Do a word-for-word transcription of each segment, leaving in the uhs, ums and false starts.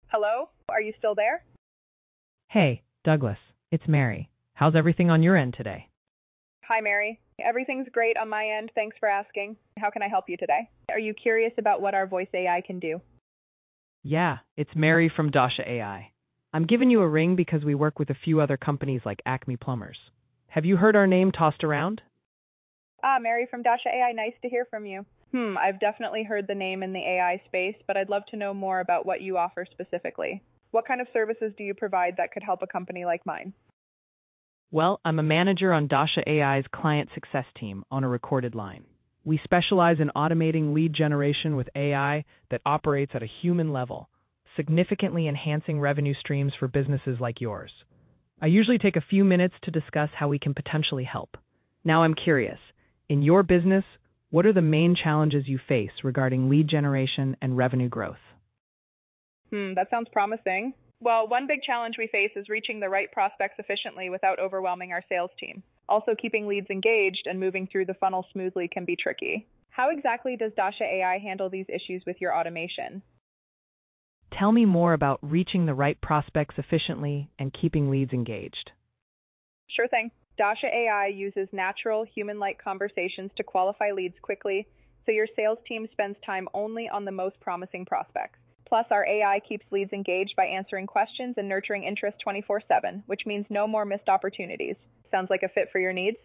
Hello? Are you still there? Hey, Douglas, it's Mary. How's everything on your end today? Hi, Mary. Everything's great on my end. Thanks for asking. How can I help you today? Are you curious about what our voice A I can do? Yeah, it's Mary from Dasha A I. I'm giving you a ring because we work with a few other companies like Acme Plumbers. Have you heard our name tossed around? Ah, Mary from Dasha A I. Nice to hear from you. Hmm, I've definitely heard the name in the A I space, but I'd love to know more about what you offer specifically. What kind of services do you provide that could help a company like mine? Well, I'm a manager on Dasha A I's client success team on a recorded line. We specialize in automating lead generation with A I that operates at a human level, significantly enhancing revenue streams for businesses like yours. I usually take a few minutes to discuss how we can potentially help. Now I'm curious, in your business, what are the main challenges you face regarding lead generation and revenue growth? Hmm, that sounds promising. Well, one big challenge we face is reaching the right prospects efficiently without overwhelming our sales team. Also, keeping leads engaged and moving through the funnel smoothly can be tricky. How exactly does Dasha A I handle these issues with your automation? Tell me more about reaching the right prospects efficiently and keeping leads engaged. Sure thing. Dasha A I uses natural, human-like conversations to qualify leads quickly, so your sales team spends time only on the most promising prospects. Plus, our A I keeps leads engaged by answering questions and nurturing interest twenty-four seven, which means no more missed opportunities. Sounds like a fit for your needs?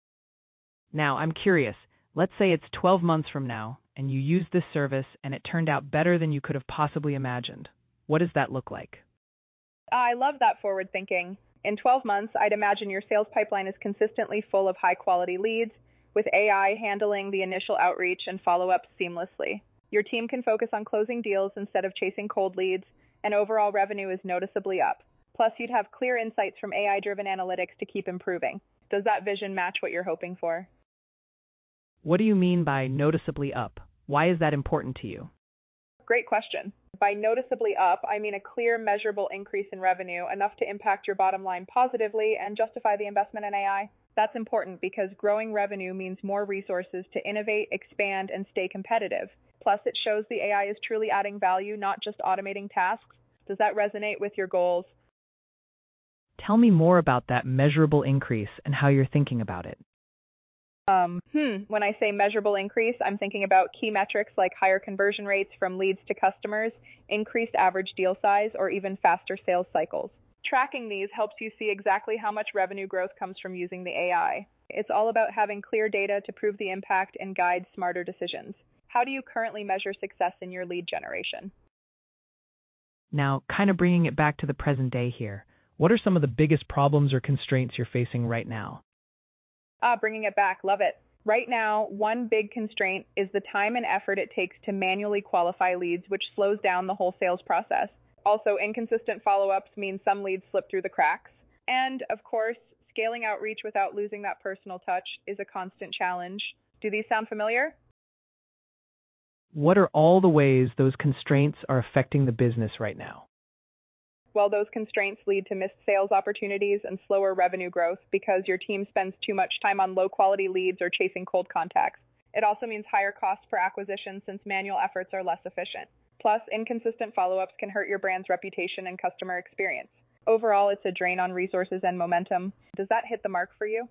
Now, I'm curious. Let's say it's twelve months from now, and you use this service, and it turned out better than you could have possibly imagined. What does that look like? I love that forward thinking. In twelve months, I'd imagine your sales pipeline is consistently full of high-quality leads, with A I handling the initial outreach and follow-up seamlessly. Your team can focus on closing deals instead of chasing cold leads, and overall revenue is noticeably up. Plus, you'd have clear insights from A I-driven analytics to keep improving. Does that vision match what you're hoping for? What do you mean by noticeably up? Why is that important to you? Great question. By noticeably up, I mean a clear, measurable increase in revenue, enough to impact your bottom line positively and justify the investment in A I. That's important because growing revenue means more resources to innovate, expand, and stay competitive. Plus, it shows the A I is truly adding value, not just automating tasks. Does that resonate with your goals? Tell me more about that measurable increase and how you're thinking about it. Um, hmm. When I say measurable increase, I'm thinking about key metrics like higher conversion rates from leads to customers, increased average deal size, or even faster sales cycles. Tracking these helps you see exactly how much revenue growth comes from using the A I. It's all about having clear data to prove the impact and guide smarter decisions. How do you currently measure success in your lead generation? Now, kind of bringing it back to the present day here, what are some of the biggest problems or constraints you're facing right now? Ah, bringing it back. Love it. Right now, one big constraint is the time and effort it takes to manually qualify leads, which slows down the whole sales process. Also, inconsistent follow-ups mean some leads slip through the cracks. And, of course, scaling outreach without losing that personal touch is a constant challenge. Do these sound familiar? What are all the ways those constraints are affecting the business right now? Well, those constraints lead to missed sales opportunities and slower revenue growth because your team spends too much time on low-quality leads or chasing cold contacts. It also means higher costs per acquisition since manual efforts are less efficient. Plus, inconsistent follow-ups can hurt your brand's reputation and customer experience. Overall, it's a drain on resources and momentum. Does that hit the mark for you?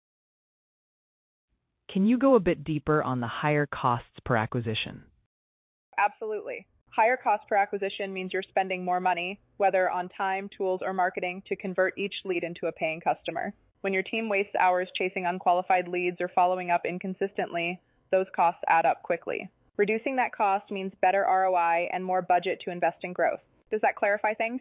Can you go a bit deeper on the higher costs per acquisition? Absolutely. Higher cost per acquisition means you're spending more money, whether on time, tools, or marketing, to convert each lead into a paying customer. When your team wastes hours chasing unqualified leads or following up inconsistently, those costs add up quickly. Reducing that cost means better R O I and more budget to invest in growth. Does that clarify things?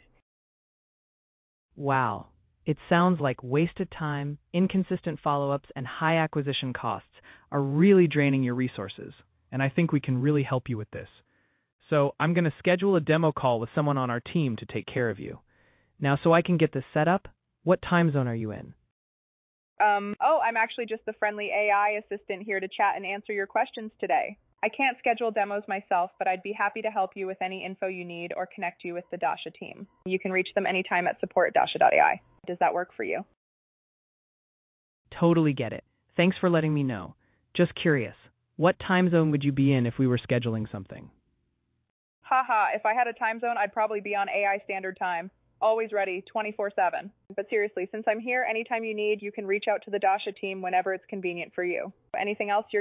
Wow. It sounds like wasted time, inconsistent follow-ups, and high acquisition costs are really draining your resources, and I think we can really help you with this. So I'm going to schedule a demo call with someone on our team to take care of you. Now, so I can get this set up, what time zone are you in? Um, oh, I'm actually just the friendly A I assistant here to chat and answer your questions today. I can't schedule demos myself, but I'd be happy to help you with any info you need or connect you with the Dasha team. You can reach them anytime at support at dasha dot A I. Does that work for you? Totally get it. Thanks for letting me know. Just curious, what time zone would you be in if we were scheduling something? Haha, if I had a time zone, I'd probably be on A I Standard Time. Always ready, twenty-four seven. But seriously, since I'm here, anytime you need, you can reach out to the Dasha team whenever it's convenient for you. Anything else you're